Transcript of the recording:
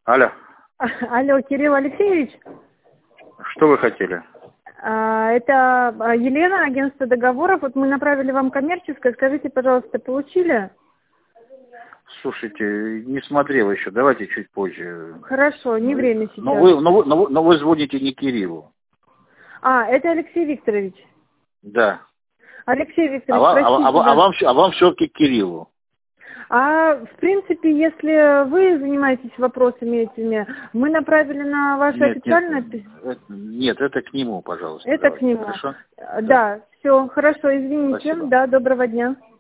Алло. Алло, Кирилл Алексеевич? Что вы хотели? Это Елена, агентство договоров. Вот мы направили вам коммерческое. Скажите, пожалуйста, получили? Слушайте, не смотрел еще. Давайте чуть позже. Хорошо, не время сейчас. Но вы звоните не Кириллу. Это Алексей Викторович. Да. Алексей Викторович, простите. А вам все-таки Кириллу. В принципе, если вы занимаетесь вопросами этими, мы направили на ваше официальное письмо. Нет, это к нему, пожалуйста. Это давайте. К нему. Хорошо? Да, все, хорошо, извините. Спасибо. Да, доброго дня.